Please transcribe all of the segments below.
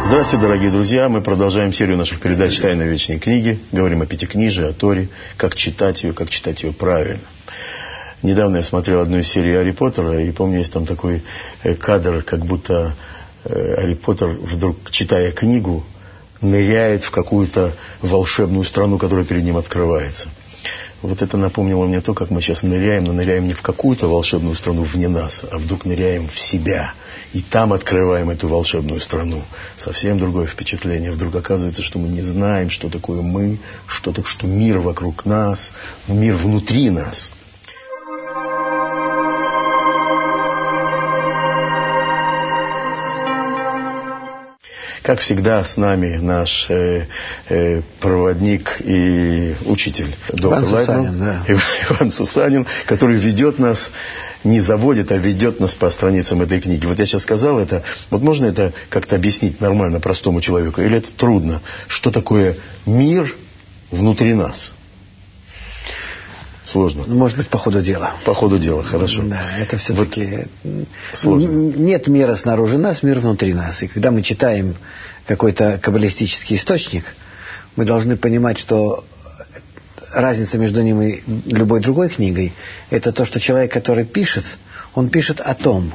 Здравствуйте, дорогие друзья. Мы продолжаем серию наших передач «Тайна вечной книги». Говорим о Пятикнижии, о Торе, как читать ее правильно. Недавно я смотрел одну из серий Гарри Поттера, и помню, есть там такой кадр, как будто Гарри Поттер, вдруг, читая книгу, ныряет в какую-то волшебную страну, которая перед ним открывается. Вот это напомнило мне то, как мы сейчас ныряем, но ныряем не в какую-то волшебную страну вне нас, а вдруг ныряем в себя. И там открываем эту волшебную страну. Совсем другое впечатление. Вдруг оказывается, что мы не знаем, что такое мы, что мир вокруг нас, мир внутри нас. Как всегда, с нами наш проводник и учитель доктор Лайтман, Иван Сусанин, который ведет нас, не заводит, а ведет нас по страницам этой книги. Вот я сейчас сказал это, вот можно это как-то объяснить нормально простому человеку, или это трудно? Что такое мир внутри нас? Сложно. Может быть, по ходу дела. По ходу дела, хорошо. Да, это все-таки... Вот, нет мира снаружи нас, мир внутри нас. И когда мы читаем какой-то каббалистический источник, мы должны понимать, что разница между ним и любой другой книгой, это то, что человек, который пишет, он пишет о том,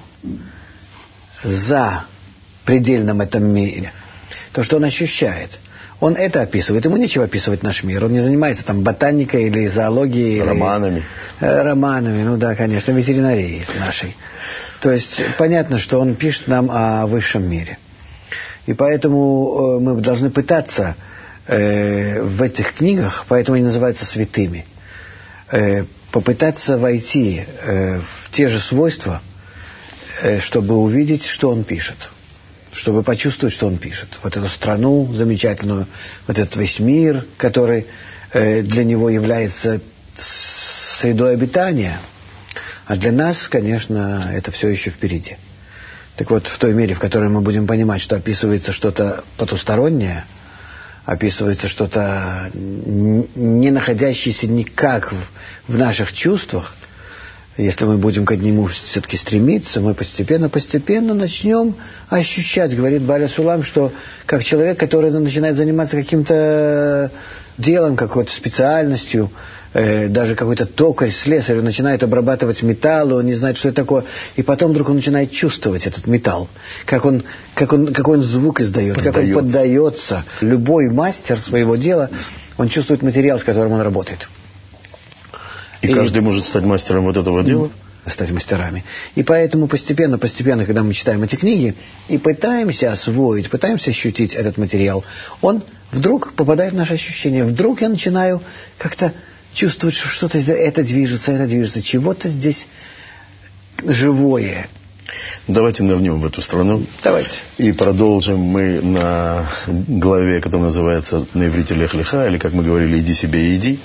за предельном этом мире, то, что он ощущает. Он это описывает. Ему нечего описывать наш мир. Он не занимается там ботаникой или зоологией. Романами. Романами, ну да, конечно, ветеринарией нашей. То есть понятно, что он пишет нам о высшем мире. И поэтому мы должны пытаться в этих книгах, поэтому они называются святыми, попытаться войти в те же свойства, чтобы увидеть, что он пишет. Чтобы почувствовать, что он пишет. Вот эту страну замечательную, вот этот весь мир, который для него является средой обитания. А для нас, конечно, это все еще впереди. Так вот, в той мере, в которой мы будем понимать, что описывается что-то потустороннее, описывается что-то, не находящееся никак в наших чувствах, если мы будем к нему все-таки стремиться, мы постепенно начнем ощущать, говорит Бааля Сулам, что как человек, который начинает заниматься каким-то делом, какой-то специальностью, даже какой-то токарь, слесарь, он начинает обрабатывать металл, он не знает, что это такое, и потом вдруг он начинает чувствовать этот металл, какой он звук издает, как он поддается. Любой мастер своего дела, он чувствует материал, с которым он работает. И каждый может стать мастером вот этого дела? Стать мастерами. И поэтому постепенно, когда мы читаем эти книги и пытаемся освоить, пытаемся ощутить этот материал, он вдруг попадает в наше ощущение. Вдруг я начинаю как-то чувствовать, что что-то это движется, чего-то здесь живое. Давайте нырнем в эту страну. Давайте. И продолжим мы на главе, которая называется на иврите «Лех леха», или, как мы говорили, «Иди себе и иди».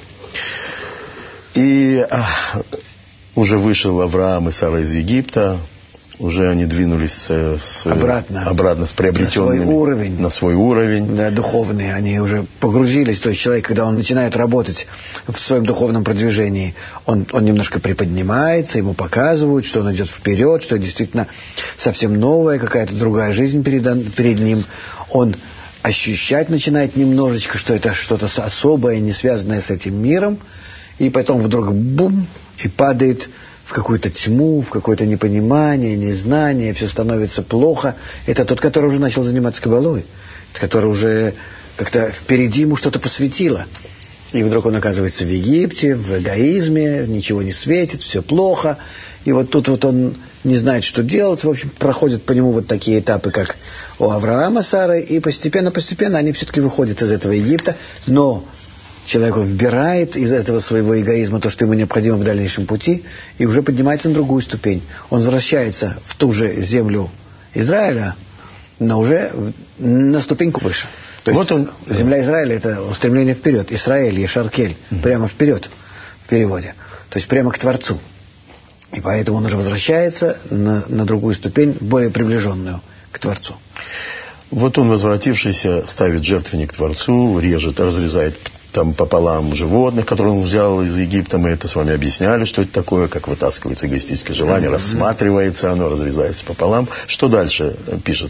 И уже вышел Авраам и Сара из Египта, уже они двинулись обратно с приобретенными на свой уровень. Да, духовный, они уже погрузились. То есть человек, когда он начинает работать в своем духовном продвижении, он немножко приподнимается, ему показывают, что он идет вперед, что действительно совсем новая, какая-то другая жизнь перед ним. Он ощущать начинает немножечко, что это что-то особое, не связанное с этим миром. И потом вдруг бум, и падает в какую-то тьму, в какое-то непонимание, незнание, все становится плохо. Это тот, который уже начал заниматься каббалой, который уже как-то впереди ему что-то посветило. И вдруг он оказывается в Египте, в эгоизме, ничего не светит, все плохо. И вот тут вот он не знает, что делать. В общем, проходят по нему вот такие этапы, как у Авраама с Сарой, и постепенно они все-таки выходят из этого Египта, но человек вбирает из этого своего эгоизма то, что ему необходимо в дальнейшем пути, и уже поднимается на другую ступень. Он возвращается в ту же землю Израиля, но уже на ступеньку выше. То есть земля Израиля – это устремление вперед. Исраэль, Ешаркель, прямо вперед в переводе. То есть прямо к Творцу. И поэтому он уже возвращается на другую ступень, более приближенную к Творцу. Вот он, возвратившийся, ставит жертвенник Творцу, режет, разрезает там пополам животных, которые он взял из Египта. Мы это с вами объясняли, что это такое, как вытаскивается эгоистическое желание, рассматривается оно, разрезается пополам. Что дальше пишется?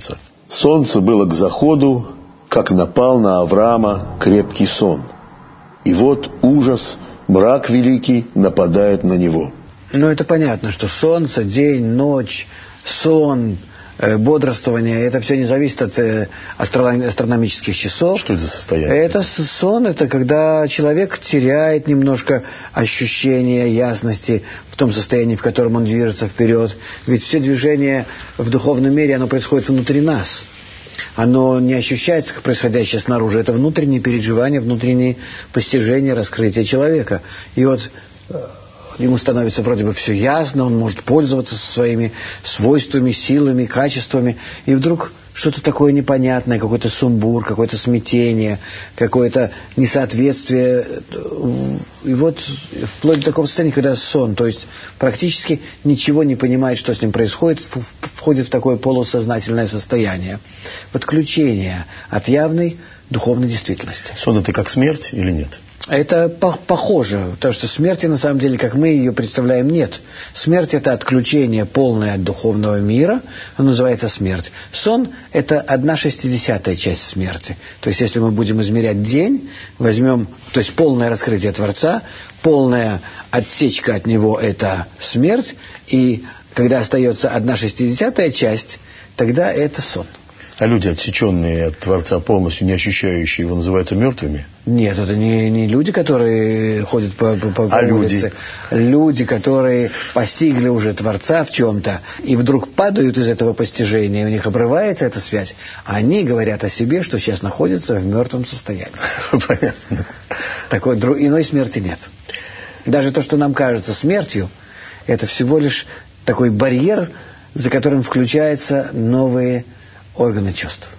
Солнце было к заходу, как напал на Авраама крепкий сон. И вот ужас, мрак великий нападает на него. Ну, это понятно, что солнце, день, ночь, сон, бодрствование, это все не зависит от астрономических часов. Что это за состояние? Это сон, это когда человек теряет немножко ощущение ясности в том состоянии, в котором он движется вперед. Ведь все движение в духовном мире, оно происходит внутри нас. Оно не ощущается, как происходящее снаружи. Это внутренние переживания, внутренние постижения, раскрытия человека. И вот ему становится вроде бы все ясно, он может пользоваться своими свойствами, силами, качествами. И вдруг что-то такое непонятное, какой-то сумбур, какое-то смятение, какое-то несоответствие. И вот вплоть до такого состояния, когда сон, то есть практически ничего не понимает, что с ним происходит, входит в такое полусознательное состояние. Отключение от явной духовной действительности. Сон — это как смерть или нет? Это похоже, потому что смерти, на самом деле, как мы ее представляем, нет. Смерть – это отключение полное от духовного мира, оно называется смерть. Сон – это 1/60 часть смерти. То есть, если мы будем измерять день, возьмем, то есть, полное раскрытие Творца, полная отсечка от него – это смерть, и когда остается 1/60 часть, тогда это сон. А люди, отсеченные от Творца, полностью не ощущающие его, называются мертвыми? Нет, это не люди, которые ходят по улице. Люди, которые постигли уже Творца в чем-то, и вдруг падают из этого постижения, и у них обрывается эта связь, они говорят о себе, что сейчас находятся в мертвом состоянии. Понятно. Такой иной смерти нет. Даже то, что нам кажется смертью, это всего лишь такой барьер, за которым включаются новые органы чувств.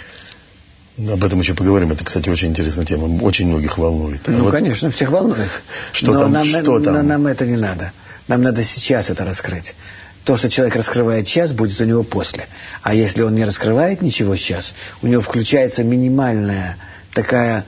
Об этом еще поговорим. Это, кстати, очень интересная тема. Очень многих волнует. Ну, вот, конечно, всех волнует. Но нам это не надо. Нам надо сейчас это раскрыть. То, что человек раскрывает сейчас, будет у него после. А если он не раскрывает ничего сейчас, у него включается минимальная такая,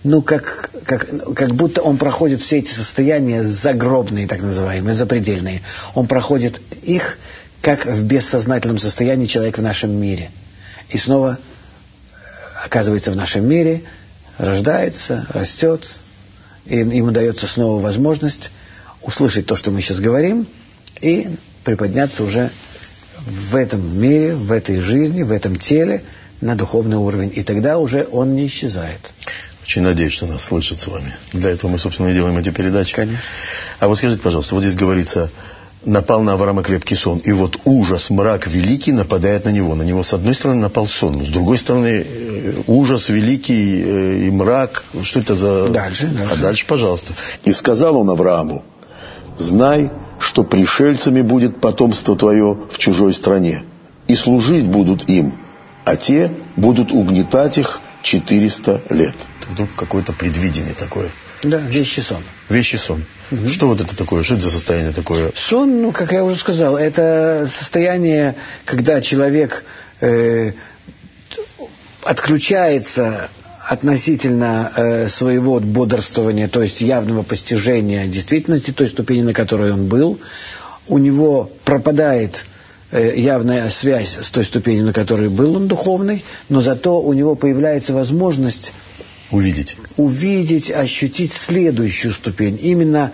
как будто он проходит все эти состояния загробные, так называемые, запредельные. Он проходит их, как в бессознательном состоянии человек в нашем мире. И снова оказывается в нашем мире, рождается, растет, и ему дается снова возможность услышать то, что мы сейчас говорим, и приподняться уже в этом мире, в этой жизни, в этом теле на духовный уровень. И тогда уже он не исчезает. Очень надеюсь, что нас слышат с вами. Для этого мы, собственно, и делаем эти передачи. Конечно. А вот скажите, пожалуйста, вот здесь говорится: напал на Авраама крепкий сон, и вот ужас, мрак великий нападает на него. На него, с одной стороны, напал сон, с другой стороны, ужас великий и мрак. Что это за... Дальше. А дальше, пожалуйста. И сказал он Аврааму: знай, что пришельцами будет потомство твое в чужой стране, и служить будут им, а те будут угнетать их 400 лет. Тут какое-то предвидение такое. Да, вещий сон. Вещий сон. Угу. Что вот это такое? Что это за состояние такое? Сон, как я уже сказал, это состояние, когда человек отключается относительно своего бодрствования, то есть явного постижения действительности, той ступени, на которой он был. У него пропадает явная связь с той ступенью, на которой был он духовный, но зато у него появляется возможность увидеть, ощутить следующую ступень. Именно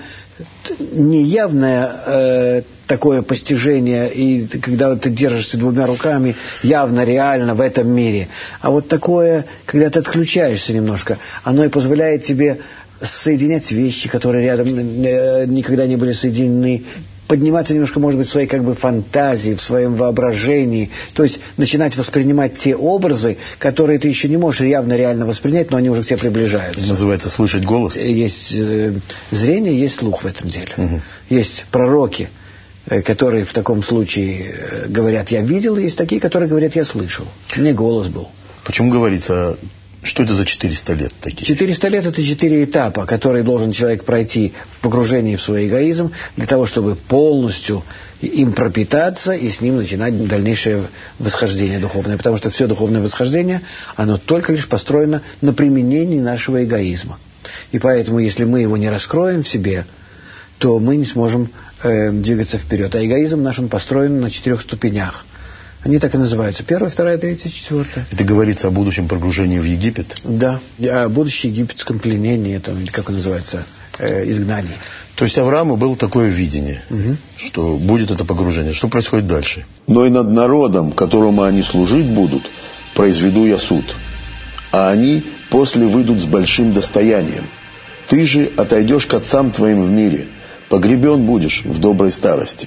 неявное такое постижение, и когда ты держишься двумя руками явно, реально в этом мире, а вот такое, когда ты отключаешься немножко, оно и позволяет тебе соединять вещи, которые рядом никогда не были соединены, подниматься немножко, может быть, в своей фантазии, в своем воображении, то есть начинать воспринимать те образы, которые ты еще не можешь явно, реально воспринять, но они уже к тебе приближаются. Это называется слышать голос? Есть зрение, есть слух в этом деле. Угу. Есть пророки, которые в таком случае говорят: я видел, и есть такие, которые говорят: я слышал. Мне голос был. Почему говорится... Что это за 400 лет такие? 400 лет – это 4 этапа, которые должен человек пройти в погружении в свой эгоизм, для того, чтобы полностью им пропитаться и с ним начинать дальнейшее восхождение духовное. Потому что все духовное восхождение, оно только лишь построено на применении нашего эгоизма. И поэтому, если мы его не раскроем в себе, то мы не сможем двигаться вперед. А эгоизм наш, он построен на 4 ступенях. Они так и называются. 1, 2, 3, 4. Это говорится о будущем погружении в Египет? Да, о будущем египетском пленении, или как он называется, изгнании. То есть Аврааму было такое видение, что будет это погружение. Что происходит дальше? «Но и над народом, которому они служить будут, произведу я суд. А они после выйдут с большим достоянием. Ты же отойдешь к отцам твоим в мире, погребен будешь в доброй старости.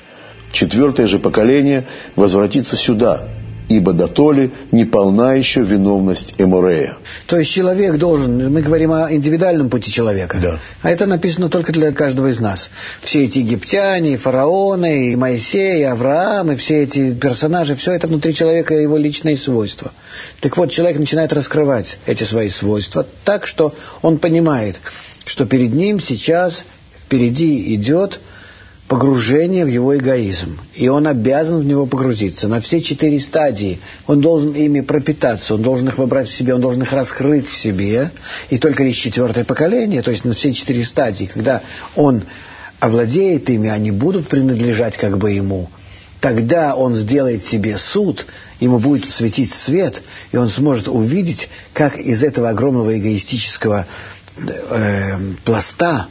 4 же поколение возвратится сюда, ибо дотоле не полна еще виновность Эморея». То есть человек должен, мы говорим о индивидуальном пути человека, да. А это написано только для каждого из нас. Все эти египтяне, и фараоны, и Моисей, и Авраам, и все эти персонажи, все это внутри человека его личные свойства. Так вот, человек начинает раскрывать эти свои свойства так, что он понимает, что перед ним сейчас впереди идет погружение в его эгоизм. И он обязан в него погрузиться. На все 4 стадии. Он должен ими пропитаться, он должен их вобрать в себе, он должен их раскрыть в себе. И только лишь 4 поколение, то есть на все 4 стадии, когда он овладеет ими, они будут принадлежать как бы ему, тогда он сделает себе суд, ему будет светить свет, и он сможет увидеть, как из этого огромного эгоистического пласта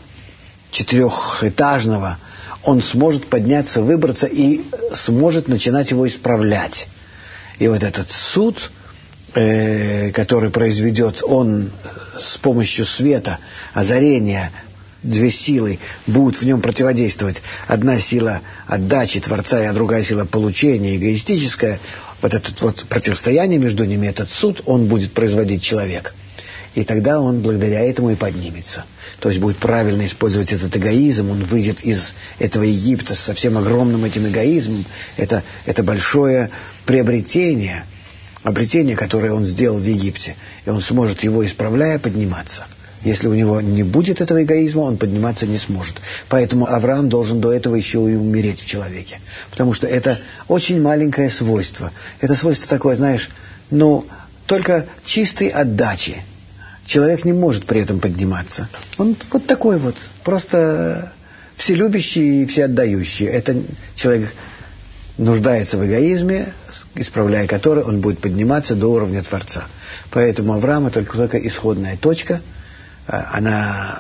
4-этажного он сможет подняться, выбраться и сможет начинать его исправлять. И вот этот суд, который произведет он с помощью света, озарения, 2 силы будут в нем противодействовать. Одна сила отдачи Творца, и другая сила получения, эгоистическая. Вот это вот противостояние между ними, этот суд, он будет производить человек. И тогда он благодаря этому и поднимется. То есть будет правильно использовать этот эгоизм, он выйдет из этого Египта с совсем огромным этим эгоизмом. Это большое приобретение, которое он сделал в Египте. И он сможет его, исправляя, подниматься. Если у него не будет этого эгоизма, он подниматься не сможет. Поэтому Авраам должен до этого еще и умереть в человеке. Потому что это очень маленькое свойство. Это свойство такое, знаешь, только чистой отдачи. Человек не может при этом подниматься. Он вот такой вот, просто вселюбящий и всеотдающий. Это человек нуждается в эгоизме, исправляя который, он будет подниматься до уровня Творца. Поэтому Авраам это только исходная точка. Она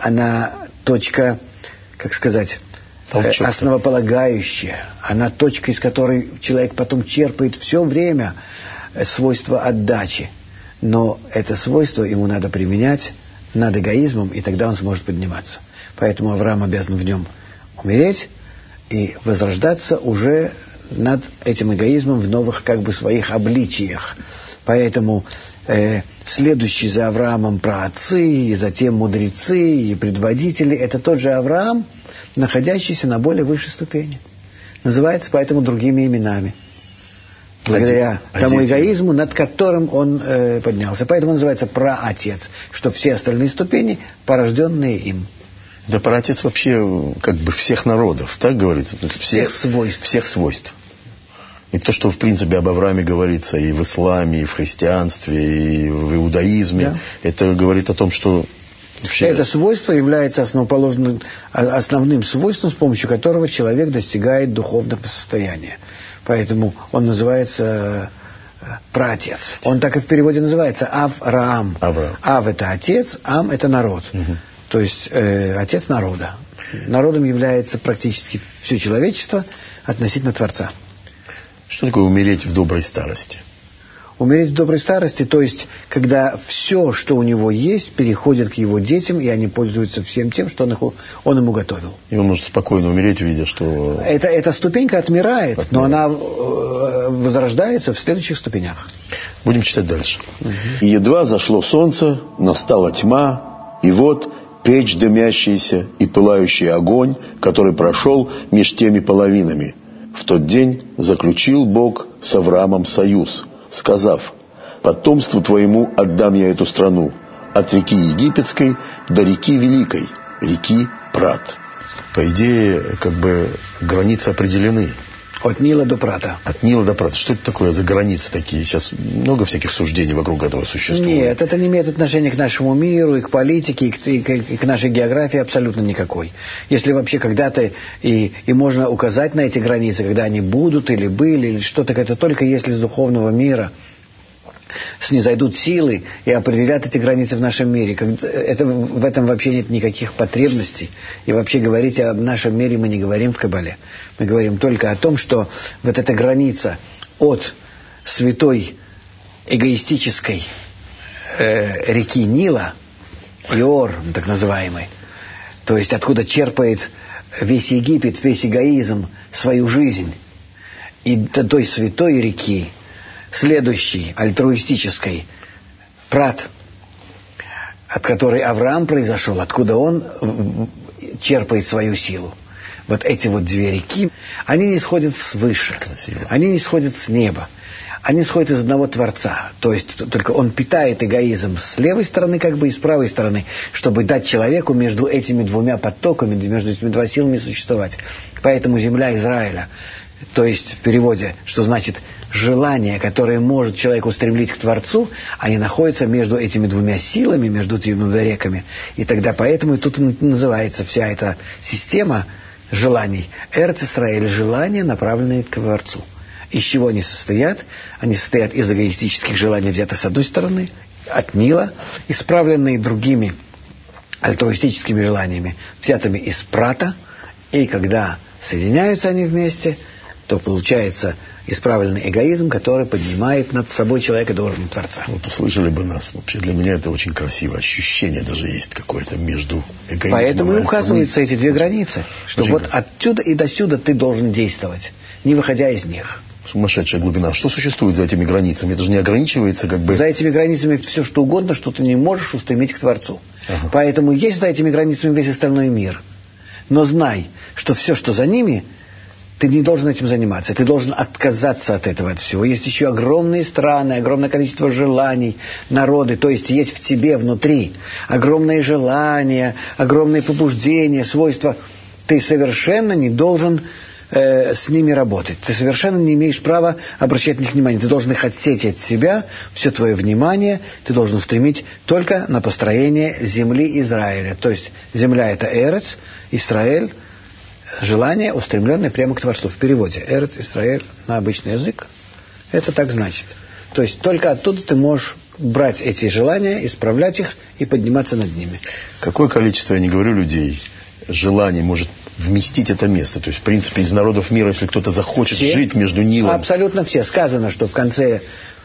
точка, как сказать, основополагающая. Она точка, из которой человек потом черпает все время свойство отдачи. Но это свойство ему надо применять над эгоизмом, и тогда он сможет подниматься. Поэтому Авраам обязан в нем умереть и возрождаться уже над этим эгоизмом в новых как бы своих обличиях. Поэтому следующий за Авраамом праотцы, и затем мудрецы, и предводители, это тот же Авраам, находящийся на более высшей ступени. Называется поэтому другими именами. Благодаря тому эгоизму, над которым он поднялся. Поэтому он называется праотец, что все остальные ступени порожденные им. Да, праотец вообще как бы всех народов, так говорится? То есть всех свойств. Всех свойств. И то, что в принципе об Аврааме говорится и в исламе, и в христианстве, и в иудаизме, да. Это говорит о том, что... Вообще... Это свойство является основным свойством, с помощью которого человек достигает духовного состояния. Поэтому он называется праотец. Он так и в переводе называется Авраам. Ав – это отец, Ам – это народ. Угу. То есть отец народа. Народом является практически все человечество относительно Творца. Что такое умереть в доброй старости? Умереть в доброй старости, то есть, когда все, что у него есть, переходит к его детям, и они пользуются всем тем, что он ему готовил. И он может спокойно умереть, видя, что... Эта ступенька отмирает, но она возрождается в следующих ступенях. Будем читать дальше. «И едва зашло солнце, настала тьма, и вот печь дымящаяся и пылающий огонь, который прошел меж теми половинами. В тот день заключил Бог с Авраамом союз, сказав: потомству твоему отдам я эту страну, от реки Египетской до реки Великой, реки Прат». По идее, как бы границы определены. От Нила до Прата. От Нила до Прата. Что это такое за границы такие? Сейчас много всяких суждений вокруг этого существует. Нет, это не имеет отношения к нашему миру, и к политике, и к нашей географии абсолютно никакой. Если вообще когда-то и можно указать на эти границы, когда они будут или были, или что-то, это только если с духовного мира снизойдут силы и определят эти границы в нашем мире. В этом вообще нет никаких потребностей. И вообще говорить о нашем мире мы не говорим в Кабале. Мы говорим только о том, что вот эта граница от святой эгоистической реки Нила, Иор, так называемый, то есть откуда черпает весь Египет, весь эгоизм, свою жизнь, и до той святой реки, следующей, альтруистической, Прат, от которой Авраам произошел, откуда он черпает свою силу. Вот эти вот две реки, они не сходят свыше, они не сходят с неба, они сходят из одного Творца. То есть только он питает эгоизм с левой стороны, как бы, и с правой стороны, чтобы дать человеку между этими двумя потоками, между этими двумя силами существовать. Поэтому земля Израиля, то есть в переводе, что значит желание, которое может человек устремить к Творцу, они находятся между этими двумя силами, между этими двумя реками. И тогда поэтому и тут называется вся эта система желаний Эрец Исраэль, желания, направленные к Творцу. Из чего они состоят? Они состоят из эгоистических желаний, взятых с одной стороны, от Нила, исправленные другими альтруистическими желаниями, взятыми из Прата, и когда соединяются они вместе, то получается исправленный эгоизм, который поднимает над собой человека до уровня Творца. Вот услышали бы нас. Вообще для меня это очень красиво. Ощущение даже есть какое-то между эгоизмом. Поэтому и указываются эти две границы, что очень вот отсюда и до сюда ты должен действовать, не выходя из них. Сумасшедшая глубина. Что существует за этими границами? Это же не ограничивается как бы... За этими границами все что угодно, что ты не можешь устремить к Творцу. Ага. Поэтому есть за этими границами весь остальной мир. Но знай, что все, что за ними, ты не должен этим заниматься. Ты должен отказаться от этого, от всего. Есть еще огромные страны, огромное количество желаний, народы. То есть есть в тебе внутри огромные желания, огромные побуждения, свойства. Ты совершенно не должен с ними работать. Ты совершенно не имеешь права обращать на них внимание. Ты должен их отсечь от себя, все твое внимание ты должен устремить только на построение земли Израиля. То есть земля — это Эрец, Исраэль, желание, устремленное прямо к Творцу. В переводе Эрец, Исраэль на обычный язык это так значит. То есть только оттуда ты можешь брать эти желания, исправлять их и подниматься над ними. Какое количество, я не говорю, людей, желаний может вместить это место? То есть, в принципе, из народов мира, если кто-то захочет жить между Нилом... Абсолютно все. Сказано, что в конце...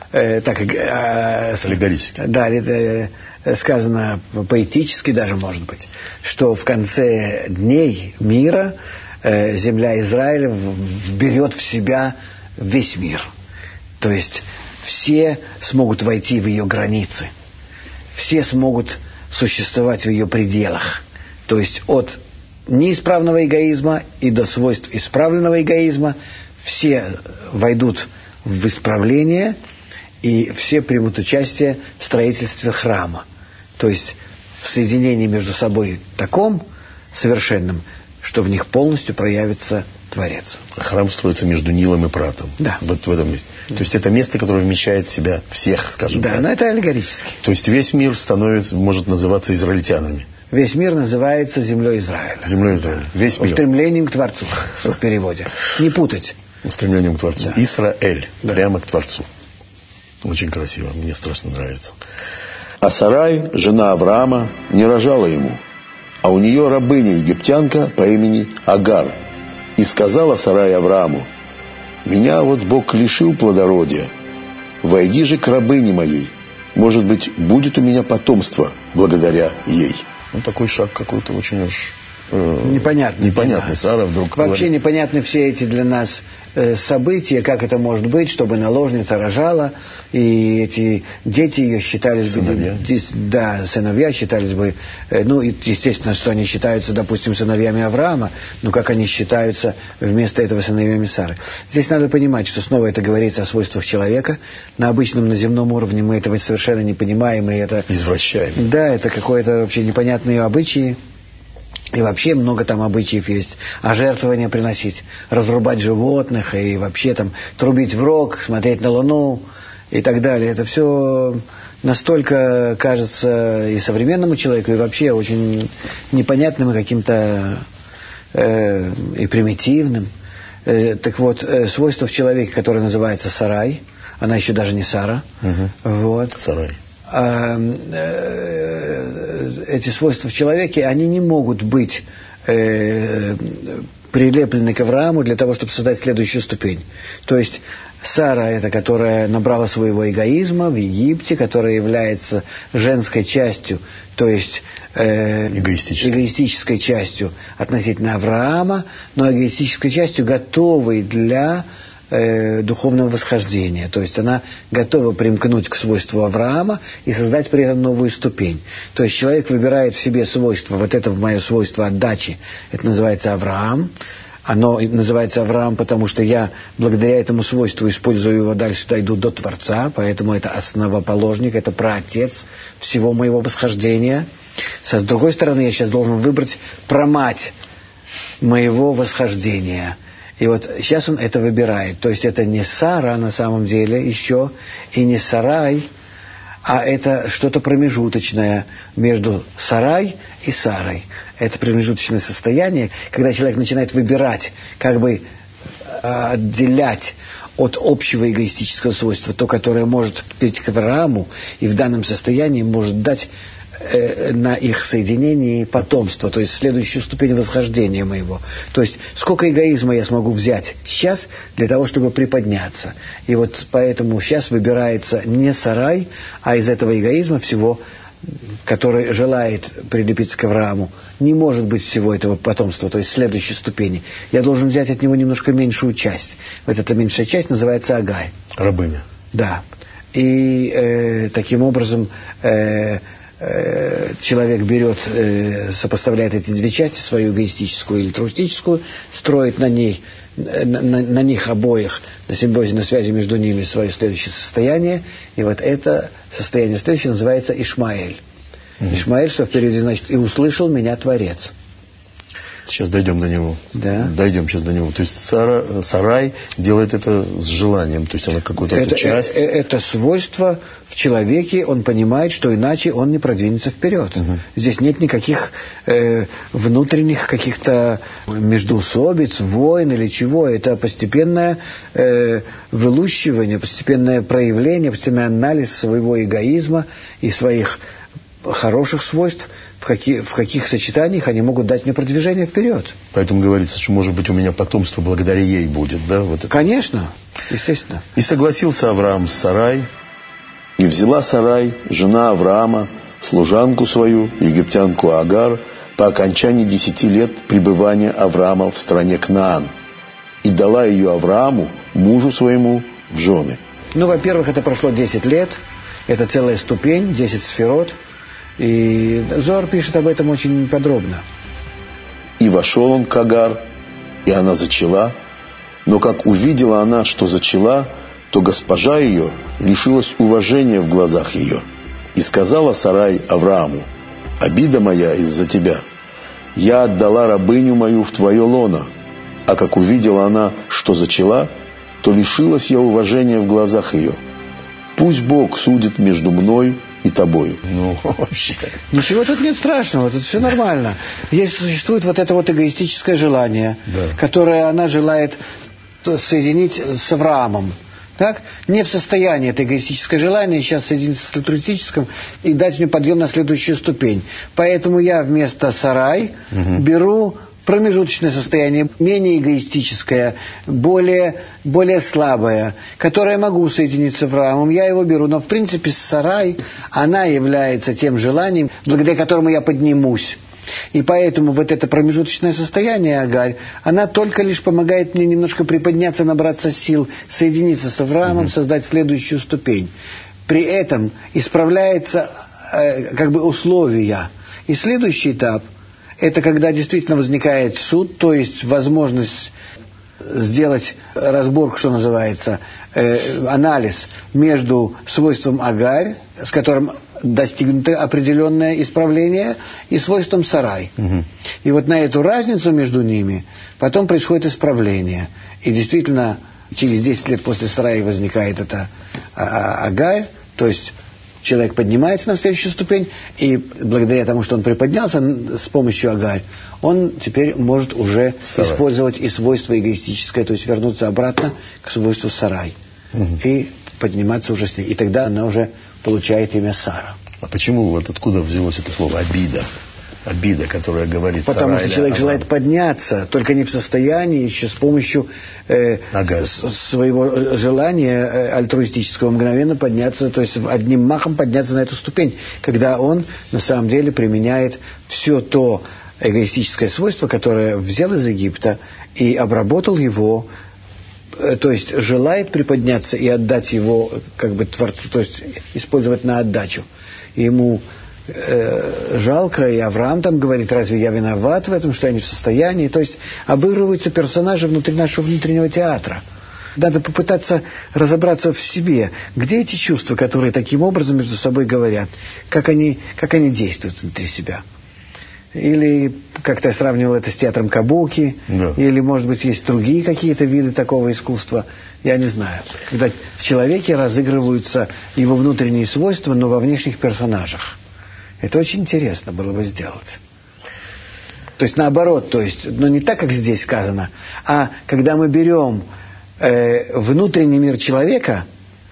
аллегорически. Да, сказано поэтически даже, может быть, что в конце дней мира земля Израиля берет в себя весь мир. То есть все смогут войти в ее границы. Все смогут существовать в ее пределах. То есть от неисправного эгоизма и до свойств исправленного эгоизма все войдут в исправление, и все примут участие в строительстве храма. То есть в соединении между собой таком совершенном, что в них полностью проявится Творец. Храм строится между Нилом и Пратом. Да. Вот в этом месте. То есть это место, которое вмещает в себя всех, скажем так. Да, но это аллегорически. То есть весь мир может называться израильтянами. Весь мир называется землей Израиля. Землей Израиля. Весь мир. Устремлением к Творцу, в переводе. Не путать. Устремлением к Творцу. Да. Исраэль. Да. Прямо к Творцу. Очень красиво. Мне страшно нравится. А Сарай, жена Авраама, не рожала ему, а у нее рабыня египтянка по имени Агар. И сказала Сарай Аврааму: «Меня вот Бог лишил плодородия. Войди же к рабыне моей. Может быть, будет у меня потомство благодаря ей». Ну, такой шаг какой-то очень уж... Непонятный. Непонятный. Сара вдруг вообще говорит... непонятны все эти для нас события, как это может быть, чтобы наложница рожала, и эти дети ее считались сыновья. Сыновья считались бы, естественно, что они считаются, допустим, сыновьями Авраама, но как они считаются вместо этого сыновьями Сары. Здесь надо понимать, что снова это говорится о свойствах человека. На обычном, на земном уровне мы этого совершенно не понимаем, и это... Извращаем. Да, это какое-то вообще непонятные обычаи. И вообще много там обычаев есть. А жертвования приносить, разрубать животных и вообще там трубить в рог, смотреть на луну и так далее. Это все настолько кажется и современному человеку, и вообще очень непонятным и каким-то и примитивным. Так вот, свойство в человеке, которое называется сарай, она еще даже не Сара. Вот. Сарай. Эти свойства в человеке, они не могут быть прилеплены к Аврааму для того, чтобы создать следующую ступень. То есть Сара, это которая набрала своего эгоизма в Египте, которая является женской частью, то есть эгоистической частью относительно Авраама, но эгоистической частью готовой для духовного восхождения. То есть она готова примкнуть к свойству Авраама и создать при этом новую ступень. То есть человек выбирает в себе свойство, вот это мое свойство отдачи, это называется Авраам. Оно называется Авраам, потому что я благодаря этому свойству использую его дальше, дойду до Творца, поэтому это основоположник, это праотец всего моего восхождения. С другой стороны, я сейчас должен выбрать прамать моего восхождения. И вот сейчас он это выбирает. То есть это не Сара на самом деле еще, и не Сарай, а это что-то промежуточное между Сарай и Сарой. Это промежуточное состояние, когда человек начинает выбирать, как бы отделять от общего эгоистического свойства то, которое может перейти к Аврааму, и в данном состоянии может дать на их соединении потомство, то есть следующую ступень восхождения моего. То есть сколько эгоизма я смогу взять сейчас для того, чтобы приподняться. И вот поэтому сейчас выбирается не Сарай, а из этого эгоизма всего, который желает прилепиться к Аврааму, не может быть всего этого потомства, то есть следующей ступени. Я должен взять от него немножко меньшую часть. Вот эта меньшая часть называется Агарь. Рабыня. Да. И таким образом человек берет, сопоставляет эти две части, свою эгоистическую и альтруистическую, строит на них обоих, на симбиозе, на связи между ними свое следующее состояние. И вот это состояние следующее называется Ишмаэль. Ишмаэль, что в переводе значит «и услышал меня Творец». Сейчас дойдем до него. Да. Дойдем сейчас до него. То есть Сарай делает это с желанием. То есть она какую-то часть. Это свойство в человеке. Он понимает, что иначе он не продвинется вперед. Здесь нет никаких внутренних каких-то междоусобиц, войн или чего. Это постепенное вылущивание, постепенное проявление, постепенный анализ своего эгоизма и своих хороших свойств, в каких сочетаниях они могут дать мне продвижение вперед. Поэтому говорится, что, может быть, у меня потомство благодаря ей будет, да? Вот это. Конечно, естественно. И согласился Авраам с Сарай. И взяла Сарай, жена Авраама, служанку свою, египтянку Агар, по окончании 10 лет пребывания Авраама в стране Кнаан, и дала ее Аврааму, мужу своему, в жены. Ну, во-первых, это прошло 10 лет, это целая ступень, 10 сферот. И Зоар пишет об этом очень подробно. И вошел он к Агар, и она зачала. Но как увидела она, что зачала, то госпожа ее лишилась уважения в глазах ее. И сказала Сарай Аврааму: «Обида моя из-за тебя. Я отдала рабыню мою в твое лоно. А как увидела она, что зачала, то лишилась я уважения в глазах ее. Пусть Бог судит между мной и тобою». Ну, вообще. Ничего тут нет страшного, тут все нормально. Есть, существует вот это вот эгоистическое желание, которое она желает соединить с Авраамом. Так? Не в состоянии это эгоистическое желание сейчас соединиться с альтруистическим и дать мне подъем на следующую ступень. Поэтому я вместо Сарай беру промежуточное состояние, менее эгоистическое, более слабое, которое могу соединиться с Авраамом, я его беру. Но в принципе Сарай, она является тем желанием, благодаря которому я поднимусь. И поэтому вот это промежуточное состояние Агарь, она только лишь помогает мне немножко приподняться, набраться сил, соединиться с Авраамом, создать следующую ступень. При этом исправляется как бы условия. И следующий этап – это когда действительно возникает суд, то есть возможность сделать разборку, что называется, анализ между свойством Агарь, с которым достигнуто определенное исправление, и свойством сарай. И вот на эту разницу между ними потом происходит исправление. И действительно, через 10 лет после сарая возникает эта Агарь, то есть человек поднимается на следующую ступень, и благодаря тому, что он приподнялся с помощью Агарь, он теперь может уже использовать и свойство эгоистическое, то есть вернуться обратно к свойству сарай. И подниматься уже с ней. И тогда она уже получает имя Сара. А почему, вот откуда взялось это слово «обида»? Обида, которая говорит Сара. Потому что человек желает подняться, только не в состоянии еще с помощью своего желания альтруистического мгновенно подняться, то есть одним махом подняться на эту ступень, когда он на самом деле применяет все то эгоистическое свойство, которое взял из Египта и обработал его, то есть желает приподняться и отдать его как бы Творцу, то есть использовать на отдачу. И ему жалко, и Авраам там говорит, разве я виноват в этом, что я не в состоянии. То есть обыгрываются персонажи внутри нашего внутреннего театра. Надо попытаться разобраться в себе, где эти чувства, которые таким образом между собой говорят, как они действуют внутри себя. Или, как-то я сравнивал это с театром кабуки, или, может быть, есть другие какие-то виды такого искусства, я не знаю. Когда в человеке разыгрываются его внутренние свойства, но во внешних персонажах. Это очень интересно было бы сделать. То есть наоборот, то есть, но не так, как здесь сказано, а когда мы берем внутренний мир человека,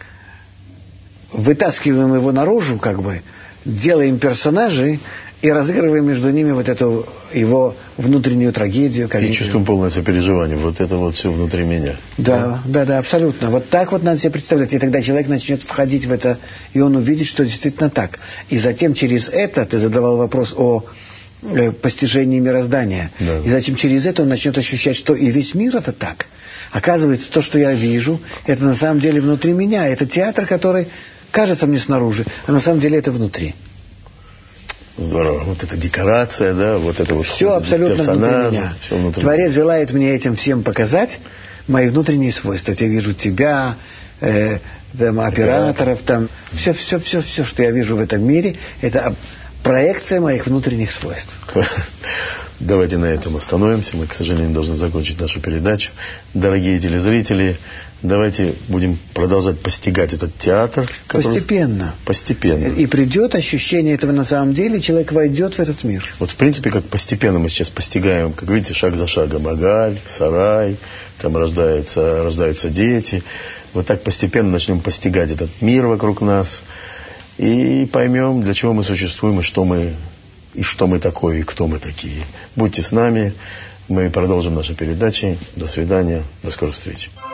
вытаскиваем его наружу, как бы, делаем персонажей и разыгрываем между ними вот эту его внутреннюю трагедию. И чувствуем полное сопереживание. Вот это вот все внутри меня. Да, абсолютно. Вот так вот надо себе представлять. И тогда человек начнет входить в это, и он увидит, что действительно так. И затем через это, ты задавал вопрос о постижении мироздания. Да. И затем через это он начнет ощущать, что и весь мир это так. Оказывается, то, что я вижу, это на самом деле внутри меня. Это театр, который кажется мне снаружи, а на самом деле это внутри. Здорово. Вот эта декорация, да, вот это вот все абсолютно внутри меня. Все внутри. Творец желает мне этим всем показать мои внутренние свойства. Я вижу тебя, там, операторов, там, все, что я вижу в этом мире, это проекция моих внутренних свойств. Давайте на этом остановимся. Мы, к сожалению, должны закончить нашу передачу. Дорогие телезрители, давайте будем продолжать постигать этот театр. Постепенно. И придет ощущение этого на самом деле, человек войдет в этот мир. Вот в принципе, как постепенно мы сейчас постигаем, как видите, шаг за шагом. Агаль, сарай, там рождаются дети. Вот так постепенно начнем постигать этот мир вокруг нас. И поймем, для чего мы существуем, и что мы такое, и кто мы такие. Будьте с нами. Мы продолжим наши передачи. До свидания. До скорых встреч.